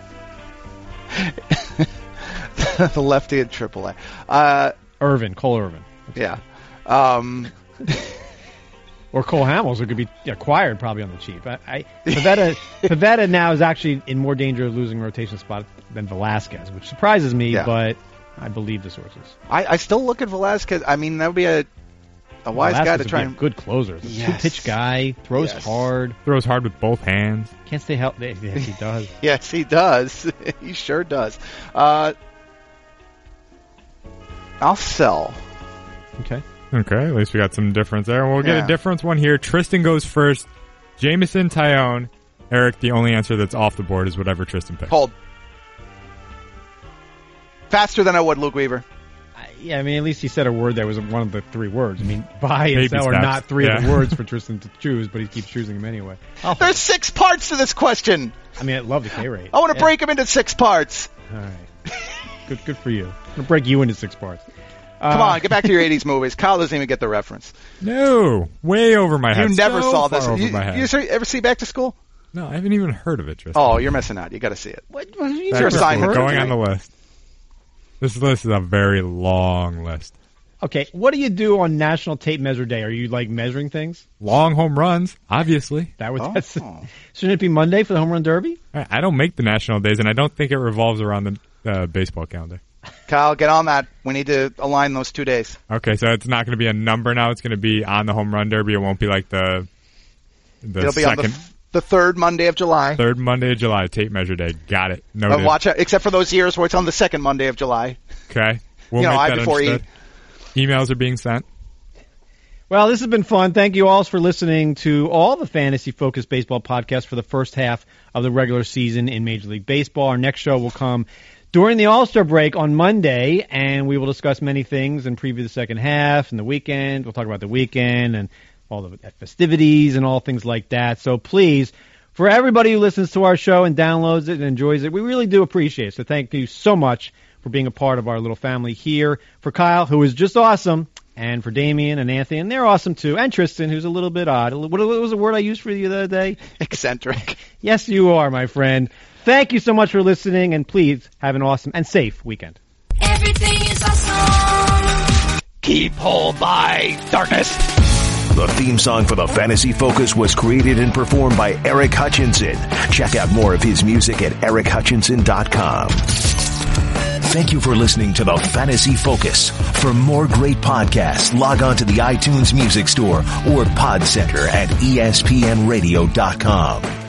The lefty at AAA. Cole Irvin. Yeah. Or Cole Hamels, who could be acquired probably on the cheap. Pivetta now is actually in more danger of losing rotation spot than Velasquez, which surprises me, but I believe the sources. I still look at Velasquez. I mean, that would be a wise Velasquez guy to would try be a and... good closer. Yes. Two-pitch guy, throws hard. Throws hard with both hands. Can't stay healthy. Yes, he does. Yes, he does. He sure does. I'll sell. Okay. Okay, at least we got some difference there. We'll get a difference one here. Tristan goes first. Jameson, Tyone. Eric, the only answer that's off the board is whatever Tristan picks. Hold. Faster than I would Luke Weaver. Yeah, I mean, at least he said a word that was one of the 3 words. I mean, buy and Baby sell are steps. not 3 of the Yeah. words for Tristan to choose, but he keeps choosing them anyway. There's 6 parts to this question. I mean, I love the K rate. I want to break him into 6 parts. All right. Good for you. I'm going to break you into 6 parts. Come on, get back to your 80s movies. Kyle doesn't even get the reference. No, way over my head. You never So saw far this. Over my head. You ever see Back to School? No, I haven't even heard of it, Tristan. Oh, you're missing out. You got to see it. What It's Back your to school, assignment. going on the list. This list is a very long list. Okay, what do you do on National Tape Measure Day? Are you, like, measuring things? Long home runs, obviously. Shouldn't it be Monday for the Home Run Derby? I don't make the national days, and I don't think it revolves around the baseball calendar. Kyle, get on that. We need to align those 2 days. Okay, so it's not going to be a number now. It's going to be on the home run derby. It won't be like the It'll be second, on the 3rd Monday of July. third Monday of July, tape measure day. Got it. Noted. Watch out, except for those years where it's on the 2nd Monday of July. Okay. We'll You know, make I that before E. understood. Emails are being sent. Well, this has been fun. Thank you all for listening to all the fantasy-focused baseball podcasts for the first half of the regular season in Major League Baseball. Our next show will come during the All-Star break on Monday, and we will discuss many things and preview the second half and the weekend. We'll talk about the weekend and all the festivities and all things like that. So please, for everybody who listens to our show and downloads it and enjoys it, we really do appreciate it. So thank you so much for being a part of our little family here. For Kyle, who is just awesome, and for Damien and Anthony, and they're awesome too, and Tristan, who's a little bit odd. What was the word I used for you the other day? Eccentric. Yes, you are, my friend. Thank you so much for listening, and please have an awesome and safe weekend. Everything is awesome. Keep hold by darkness. The theme song for the Fantasy Focus was created and performed by Eric Hutchinson. Check out more of his music at erichutchinson.com. Thank you for listening to the Fantasy Focus. For more great podcasts, log on to the iTunes Music Store or Pod Center at espnradio.com.